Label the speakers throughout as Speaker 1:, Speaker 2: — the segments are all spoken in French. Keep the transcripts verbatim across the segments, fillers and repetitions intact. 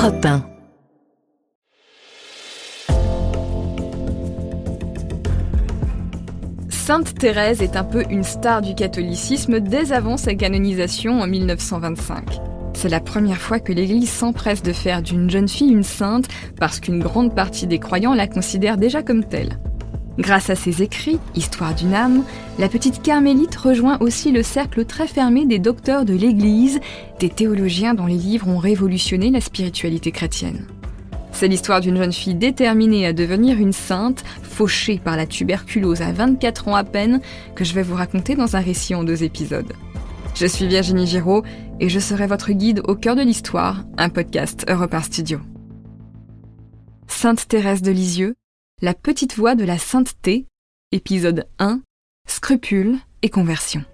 Speaker 1: Europe un. Sainte Thérèse est un peu une star du catholicisme dès avant sa canonisation en mille neuf cent vingt-cinq. C'est la première fois que l'Église s'empresse de faire d'une jeune fille une sainte parce qu'une grande partie des croyants la considèrent déjà comme telle. Grâce à ses écrits, Histoire d'une âme, la petite carmélite rejoint aussi le cercle très fermé des docteurs de l'Église, des théologiens dont les livres ont révolutionné la spiritualité chrétienne. C'est l'histoire d'une jeune fille déterminée à devenir une sainte, fauchée par la tuberculose à vingt-quatre ans à peine, que je vais vous raconter dans un récit en deux épisodes. Je suis Virginie Giraud et je serai votre guide au cœur de l'histoire, un podcast Europe un Studio. Sainte Thérèse de Lisieux, la petite voix de la sainteté, épisode un, scrupules et conversion.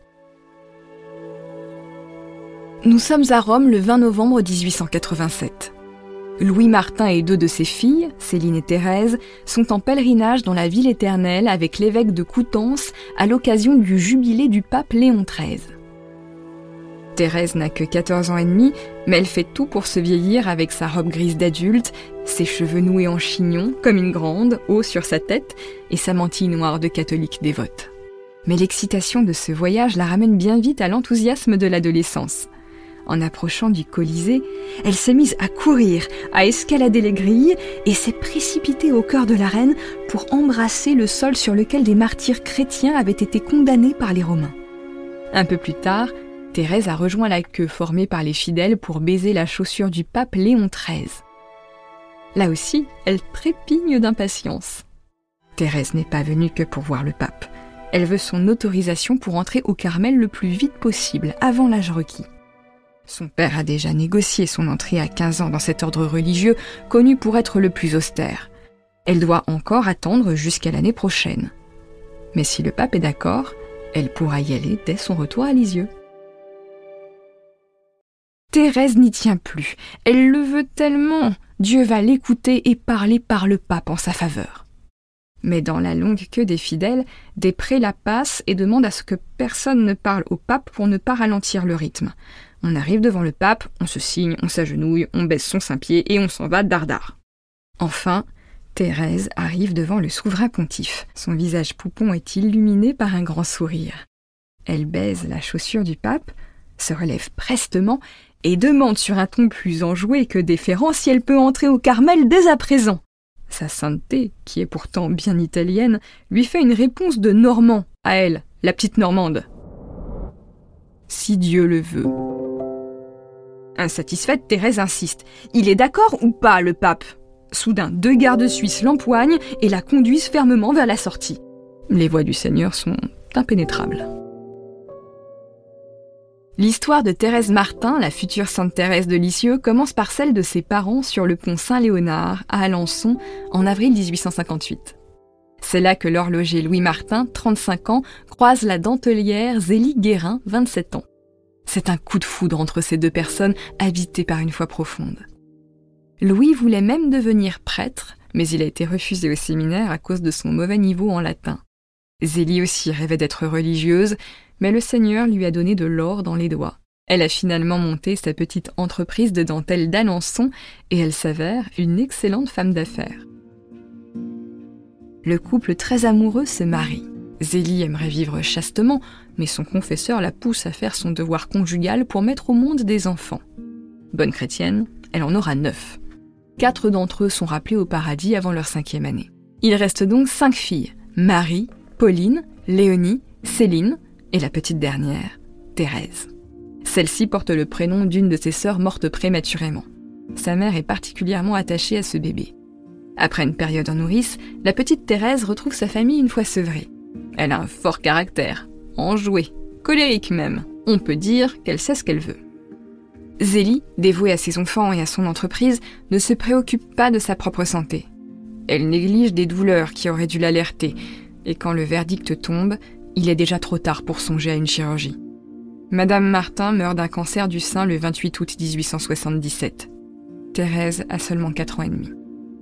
Speaker 1: Nous sommes à Rome le vingt novembre dix-huit cent quatre-vingt-sept. Louis Martin et deux de ses filles, Céline et Thérèse, sont en pèlerinage dans la ville éternelle avec l'évêque de Coutances à l'occasion du jubilé du pape Léon treize. Thérèse n'a que quatorze ans et demi, mais elle fait tout pour se vieillir avec sa robe grise d'adulte, ses cheveux noués en chignon, comme une grande, haut sur sa tête, et sa mantille noire de catholique dévote. Mais l'excitation de ce voyage la ramène bien vite à l'enthousiasme de l'adolescence. En approchant du Colisée, elle s'est mise à courir, à escalader les grilles et s'est précipitée au cœur de l'arène pour embrasser le sol sur lequel des martyrs chrétiens avaient été condamnés par les Romains. Un peu plus tard, Thérèse a rejoint la queue formée par les fidèles pour baiser la chaussure du pape Léon treize. Là aussi, elle trépigne d'impatience. Thérèse n'est pas venue que pour voir le pape. Elle veut son autorisation pour entrer au Carmel le plus vite possible, avant l'âge requis. Son père a déjà négocié son entrée à quinze ans dans cet ordre religieux, connu pour être le plus austère. Elle doit encore attendre jusqu'à l'année prochaine. Mais si le pape est d'accord, elle pourra y aller dès son retour à Lisieux. Thérèse n'y tient plus. Elle le veut tellement. Dieu va l'écouter et parler par le pape en sa faveur. Mais dans la longue queue des fidèles, des prélats passent et demandent à ce que personne ne parle au pape pour ne pas ralentir le rythme. On arrive devant le pape, on se signe, on s'agenouille, on baisse son saint-pied et on s'en va dardard. Enfin, Thérèse arrive devant le souverain pontife. Son visage poupon est illuminé par un grand sourire. Elle baise la chaussure du pape, se relève prestement et demande sur un ton plus enjoué que déférent si elle peut entrer au Carmel dès à présent. Sa sainteté, qui est pourtant bien italienne, lui fait une réponse de Normand, à elle, la petite Normande. Si Dieu le veut. Insatisfaite, Thérèse insiste. Il est d'accord ou pas, le pape ? Soudain, deux gardes suisses l'empoignent et la conduisent fermement vers la sortie. Les voies du Seigneur sont impénétrables. L'histoire de Thérèse Martin, la future Sainte Thérèse de Lisieux, commence par celle de ses parents sur le pont Saint-Léonard, à Alençon, en avril dix-huit cent cinquante-huit. C'est là que l'horloger Louis Martin, trente-cinq ans, croise la dentelière Zélie Guérin, vingt-sept ans. C'est un coup de foudre entre ces deux personnes habitées par une foi profonde. Louis voulait même devenir prêtre, mais il a été refusé au séminaire à cause de son mauvais niveau en latin. Zélie aussi rêvait d'être religieuse, mais le Seigneur lui a donné de l'or dans les doigts. Elle a finalement monté sa petite entreprise de dentelle d'Alençon et elle s'avère une excellente femme d'affaires. Le couple très amoureux se marie. Zélie aimerait vivre chastement, mais son confesseur la pousse à faire son devoir conjugal pour mettre au monde des enfants. Bonne chrétienne, elle en aura neuf. Quatre d'entre eux sont rappelés au paradis avant leur cinquième année. Il reste donc cinq filles, Marie, Pauline, Léonie, Céline et la petite dernière, Thérèse. Celle-ci porte le prénom d'une de ses sœurs mortes prématurément. Sa mère est particulièrement attachée à ce bébé. Après une période en nourrice, la petite Thérèse retrouve sa famille une fois sevrée. Elle a un fort caractère, enjouée, colérique même. On peut dire qu'elle sait ce qu'elle veut. Zélie, dévouée à ses enfants et à son entreprise, ne se préoccupe pas de sa propre santé. Elle néglige des douleurs qui auraient dû l'alerter, et quand le verdict tombe, il est déjà trop tard pour songer à une chirurgie. Madame Martin meurt d'un cancer du sein le vingt-huit août dix-huit cent soixante-dix-sept. Thérèse a seulement quatre ans et demi.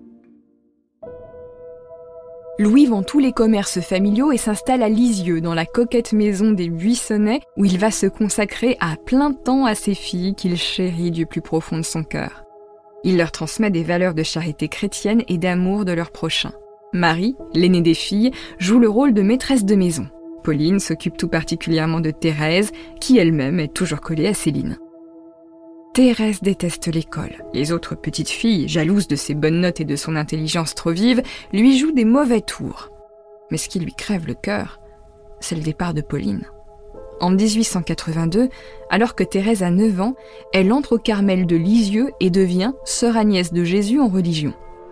Speaker 1: Louis vend tous les commerces familiaux et s'installe à Lisieux, dans la coquette maison des Buissonnets, où il va se consacrer à plein temps à ses filles qu'il chérit du plus profond de son cœur. Il leur transmet des valeurs de charité chrétienne et d'amour de leur prochain. Marie, l'aînée des filles, joue le rôle de maîtresse de maison. Pauline s'occupe tout particulièrement de Thérèse, qui elle-même est toujours collée à Céline. Thérèse déteste l'école. Les autres petites filles, jalouses de ses bonnes notes et de son intelligence trop vive, lui jouent des mauvais tours. Mais ce qui lui crève le cœur, c'est le départ de Pauline. En dix-huit cent quatre-vingt-deux, alors que Thérèse a neuf ans, elle entre au Carmel de Lisieux et devient sœur Agnès de Jésus en religion.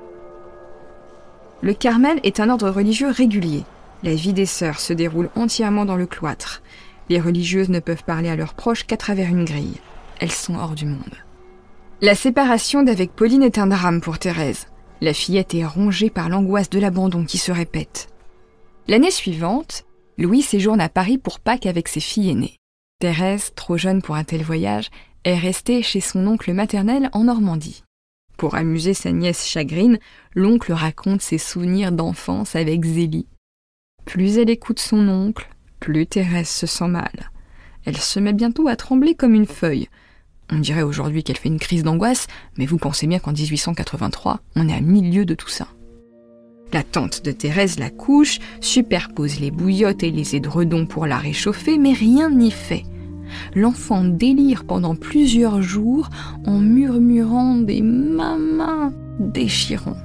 Speaker 1: Le Carmel est un ordre religieux régulier. La vie des sœurs se déroule entièrement dans le cloître. Les religieuses ne peuvent parler à leurs proches qu'à travers une grille. Elles sont hors du monde. La séparation d'avec Pauline est un drame pour Thérèse. La fillette est rongée par l'angoisse de l'abandon qui se répète. L'année suivante, Louis séjourne à Paris pour Pâques avec ses filles aînées. Thérèse, trop jeune pour un tel voyage, est restée chez son oncle maternel en Normandie. Pour amuser sa nièce chagrine, l'oncle raconte ses souvenirs d'enfance avec Zélie. Plus elle écoute son oncle, plus Thérèse se sent mal. Elle se met bientôt à trembler comme une feuille. On dirait aujourd'hui qu'elle fait une crise d'angoisse, mais vous pensez bien qu'en dix-huit cent quatre-vingt-trois, on est à milieu de tout ça. La tante de Thérèse la couche, superpose les bouillottes et les édredons pour la réchauffer, mais rien n'y fait. L'enfant délire pendant plusieurs jours en murmurant des mamas déchirants.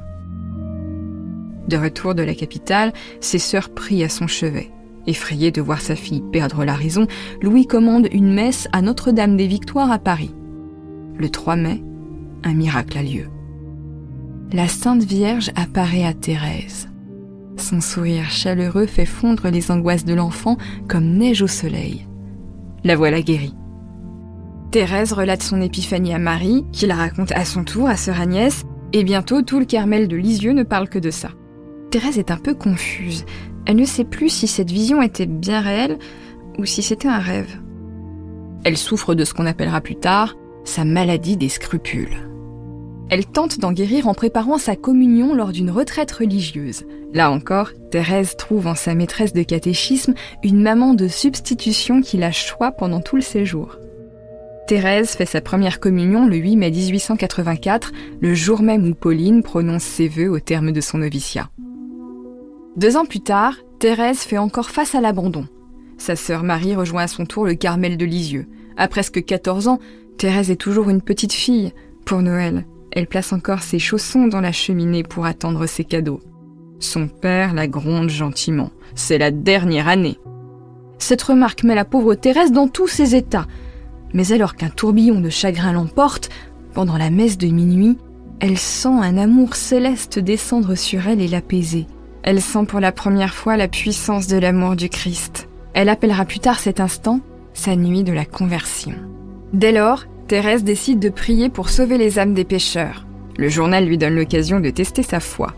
Speaker 1: De retour de la capitale, ses sœurs prient à son chevet. Effrayé de voir sa fille perdre la raison, Louis commande une messe à Notre-Dame des Victoires à Paris. Le trois mai, un miracle a lieu. La Sainte Vierge apparaît à Thérèse. Son sourire chaleureux fait fondre les angoisses de l'enfant comme neige au soleil. La voilà guérie. Thérèse relate son épiphanie à Marie, qui la raconte à son tour à sœur Agnès, et bientôt tout le Carmel de Lisieux ne parle que de ça. Thérèse est un peu confuse. Elle ne sait plus si cette vision était bien réelle ou si c'était un rêve. Elle souffre de ce qu'on appellera plus tard sa maladie des scrupules. Elle tente d'en guérir en préparant sa communion lors d'une retraite religieuse. Là encore, Thérèse trouve en sa maîtresse de catéchisme une maman de substitution qui la choie pendant tout le séjour. Thérèse fait sa première communion le huit mai dix-huit cent quatre-vingt-quatre, le jour même où Pauline prononce ses vœux au terme de son noviciat. Deux ans plus tard, Thérèse fait encore face à l'abandon. Sa sœur Marie rejoint à son tour le Carmel de Lisieux. À presque quatorze ans, Thérèse est toujours une petite fille. Pour Noël, elle place encore ses chaussons dans la cheminée pour attendre ses cadeaux. Son père la gronde gentiment. C'est la dernière année. Cette remarque met la pauvre Thérèse dans tous ses états. Mais alors qu'un tourbillon de chagrin l'emporte, pendant la messe de minuit, elle sent un amour céleste descendre sur elle et l'apaiser. Elle sent pour la première fois la puissance de l'amour du Christ. Elle appellera plus tard cet instant sa nuit de la conversion. Dès lors, Thérèse décide de prier pour sauver les âmes des pécheurs. Le journal lui donne l'occasion de tester sa foi.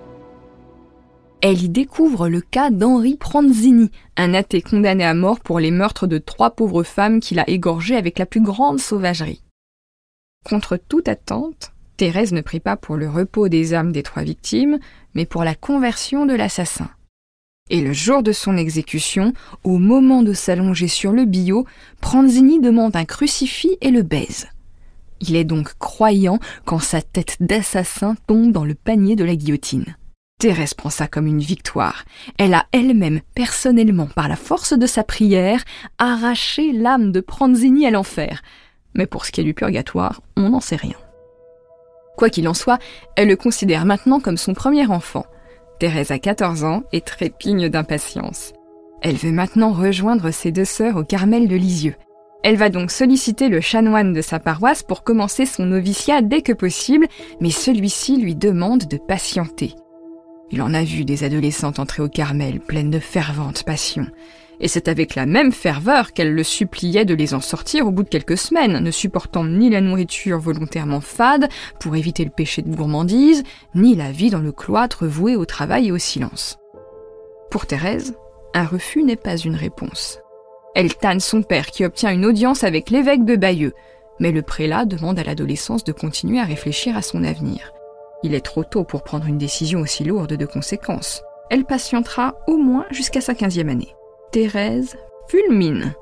Speaker 1: Elle y découvre le cas d'Henri Pranzini, un athée condamné à mort pour les meurtres de trois pauvres femmes qu'il a égorgées avec la plus grande sauvagerie. Contre toute attente, Thérèse ne prie pas pour le repos des âmes des trois victimes, mais pour la conversion de l'assassin. Et le jour de son exécution, au moment de s'allonger sur le billot, Pranzini demande un crucifix et le baise. Il est donc croyant quand sa tête d'assassin tombe dans le panier de la guillotine. Thérèse prend ça comme une victoire. Elle a elle-même, personnellement, par la force de sa prière, arraché l'âme de Pranzini à l'enfer. Mais pour ce qui est du purgatoire, on n'en sait rien. Quoi qu'il en soit, elle le considère maintenant comme son premier enfant. Thérèse a quatorze ans et trépigne d'impatience. Elle veut maintenant rejoindre ses deux sœurs au Carmel de Lisieux. Elle va donc solliciter le chanoine de sa paroisse pour commencer son noviciat dès que possible, mais celui-ci lui demande de patienter. Il en a vu des adolescentes entrer au Carmel pleines de fervente passion. Et c'est avec la même ferveur qu'elle le suppliait de les en sortir au bout de quelques semaines, ne supportant ni la nourriture volontairement fade pour éviter le péché de gourmandise, ni la vie dans le cloître vouée au travail et au silence. Pour Thérèse, un refus n'est pas une réponse. Elle tanne son père qui obtient une audience avec l'évêque de Bayeux, mais le prélat demande à l'adolescence de continuer à réfléchir à son avenir. Il est trop tôt pour prendre une décision aussi lourde de conséquences. Elle patientera au moins jusqu'à sa quinzième année. Thérèse fulmine.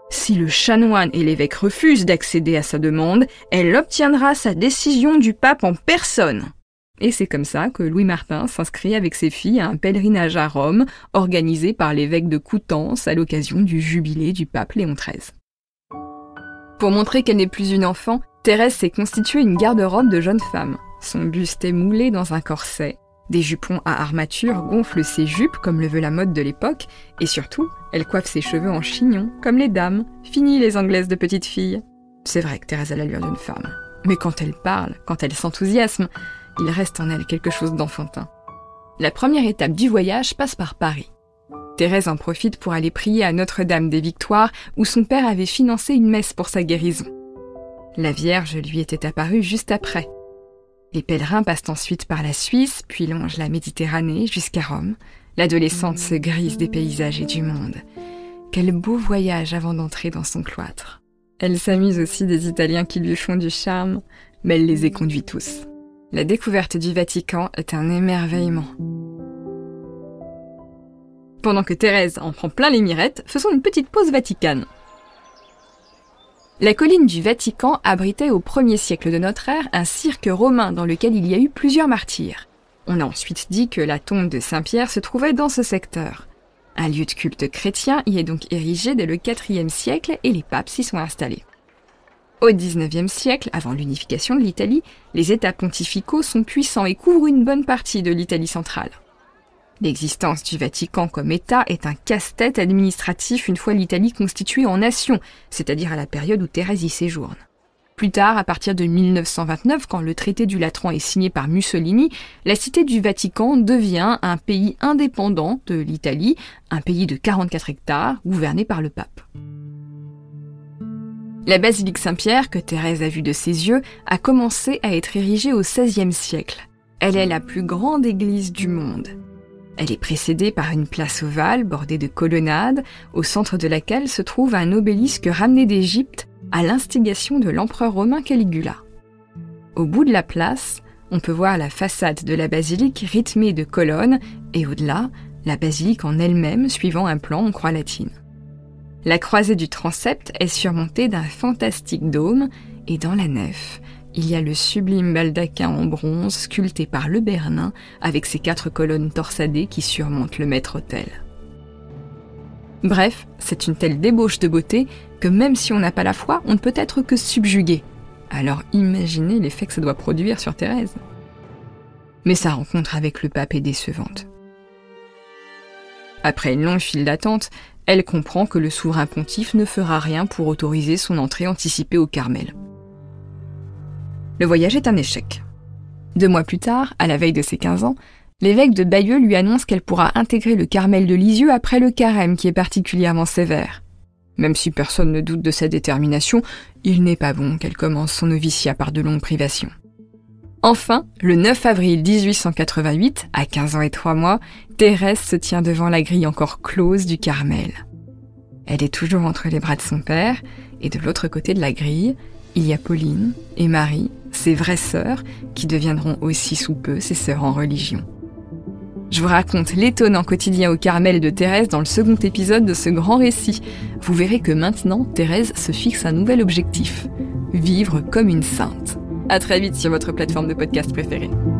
Speaker 1: Si le chanoine et l'évêque refusent d'accéder à sa demande, elle obtiendra sa décision du pape en personne. Et c'est comme ça que Louis Martin s'inscrit avec ses filles à un pèlerinage à Rome, organisé par l'évêque de Coutances à l'occasion du jubilé du pape Léon treize. Pour montrer qu'elle n'est plus une enfant, Thérèse s'est constituée une garde-robe de jeune femme. Son buste est moulé dans un corset. Des jupons à armature gonflent ses jupes comme le veut la mode de l'époque, et surtout, elle coiffe ses cheveux en chignon, comme les dames. Fini les anglaises de petite fille. C'est vrai que Thérèse a l'allure d'une femme. Mais quand elle parle, quand elle s'enthousiasme, il reste en elle quelque chose d'enfantin. La première étape du voyage passe par Paris. Thérèse en profite pour aller prier à Notre-Dame des Victoires, où son père avait financé une messe pour sa guérison. La Vierge lui était apparue juste après. Les pèlerins passent ensuite par la Suisse, puis longent la Méditerranée jusqu'à Rome. L'adolescente se grise des paysages et du monde. Quel beau voyage avant d'entrer dans son cloître. Elle s'amuse aussi des Italiens qui lui font du charme, mais elle les éconduit tous. La découverte du Vatican est un émerveillement. Pendant que Thérèse en prend plein les mirettes, faisons une petite pause vaticane. La colline du Vatican abritait au premier siècle de notre ère un cirque romain dans lequel il y a eu plusieurs martyrs. On a ensuite dit que la tombe de Saint-Pierre se trouvait dans ce secteur. Un lieu de culte chrétien y est donc érigé dès le quatrième siècle et les papes s'y sont installés. Au dix-neuvième siècle, avant l'unification de l'Italie, les États pontificaux sont puissants et couvrent une bonne partie de l'Italie centrale. L'existence du Vatican comme État est un casse-tête administratif une fois l'Italie constituée en nation, c'est-à-dire à la période où Thérèse y séjourne. Plus tard, à partir de mille neuf cent vingt-neuf, quand le traité du Latran est signé par Mussolini, la cité du Vatican devient un pays indépendant de l'Italie, un pays de quarante-quatre hectares, gouverné par le pape. La basilique Saint-Pierre, que Thérèse a vue de ses yeux, a commencé à être érigée au seizième siècle. Elle est la plus grande église du monde. Elle est précédée par une place ovale bordée de colonnades, au centre de laquelle se trouve un obélisque ramené d'Égypte à l'instigation de l'empereur romain Caligula. Au bout de la place, on peut voir la façade de la basilique rythmée de colonnes et au-delà, la basilique en elle-même suivant un plan en croix latine. La croisée du transept est surmontée d'un fantastique dôme et dans la nef, il y a le sublime baldaquin en bronze sculpté par Le Bernin avec ses quatre colonnes torsadées qui surmontent le maître-autel. Bref, c'est une telle débauche de beauté que même si on n'a pas la foi, on ne peut être que subjugué. Alors imaginez l'effet que ça doit produire sur Thérèse. Mais sa rencontre avec le pape est décevante. Après une longue file d'attente, elle comprend que le souverain pontife ne fera rien pour autoriser son entrée anticipée au Carmel. Le voyage est un échec. Deux mois plus tard, à la veille de ses quinze ans, l'évêque de Bayeux lui annonce qu'elle pourra intégrer le Carmel de Lisieux après le carême qui est particulièrement sévère. Même si personne ne doute de sa détermination, il n'est pas bon qu'elle commence son noviciat par de longues privations. Enfin, le neuf avril dix-huit cent quatre-vingt-huit, à quinze ans et trois mois, Thérèse se tient devant la grille encore close du Carmel. Elle est toujours entre les bras de son père, et de l'autre côté de la grille, il y a Pauline et Marie, ses vraies sœurs, qui deviendront aussi sous peu ses sœurs en religion. Je vous raconte l'étonnant quotidien au Carmel de Thérèse dans le second épisode de ce grand récit. Vous verrez que maintenant, Thérèse se fixe un nouvel objectif, vivre comme une sainte. À très vite sur votre plateforme de podcast préférée.